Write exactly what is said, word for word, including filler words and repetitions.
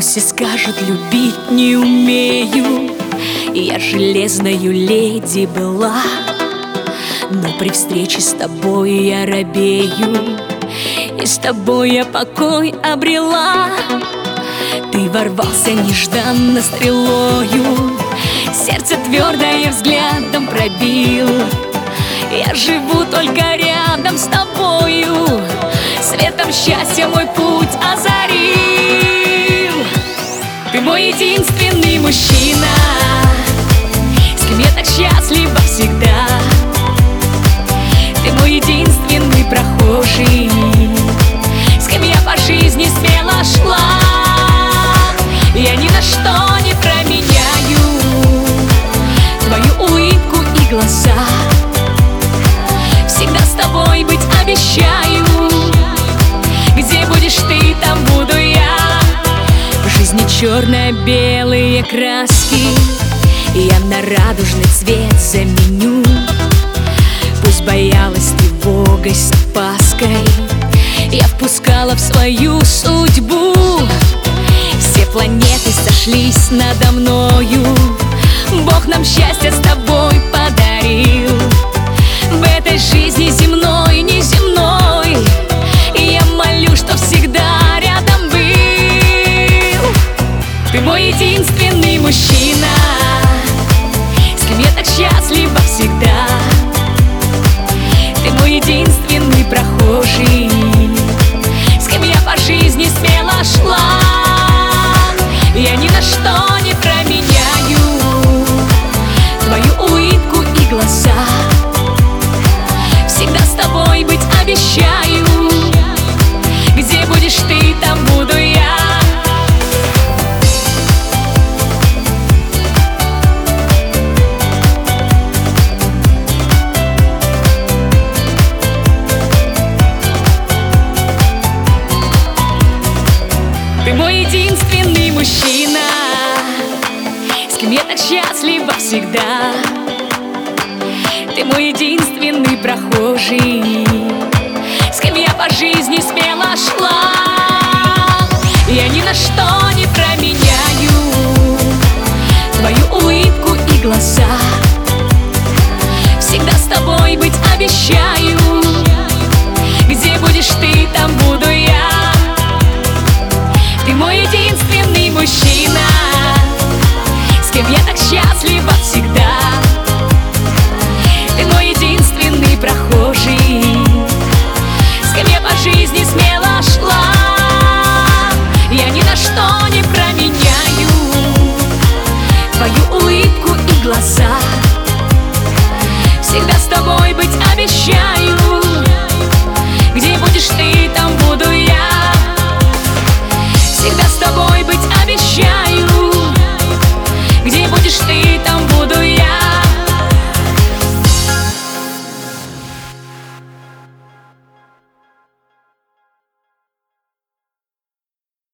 Пусть все скажут, любить не умею, я железною леди была, но при встрече с тобой я робею, и с тобой я покой обрела. Ты ворвался нежданно стрелою, сердце твердое взглядом пробил. Я живу только рядом с тобою, светом счастья мой путь озарил. Ты мой единственный мужчина, с кем я так счастлива всегда. Ты мой единственный прохожий, с кем я по жизни смело шла. Я ни на что не променяю твою улыбку и глаза. Всегда с тобой быть обещаю, где будешь ты, там буду я. В жизни черно-белые краски я на радужный цвет заменю. Пусть боялась тревогой с опаской, я впускала в свою судьбу. Все планеты сошлись надо мною, Бог нам счастье с тобой подарил. В этой жизни земной, неземной, я молю, что всегда рядом был. Ты мой единственный мужчина, с кем я так счастлива всегда. Ты мой единственный прохожий, с кем я по жизни смело шла. Я ни на что не променяю твою улыбку и глаза. Всегда с тобой быть обещаю, где будешь ты, там буду я. Ты мой единственный мужчина, с кем я так счастлива всегда. Ты мой единственный прохожий, с кем я по жизни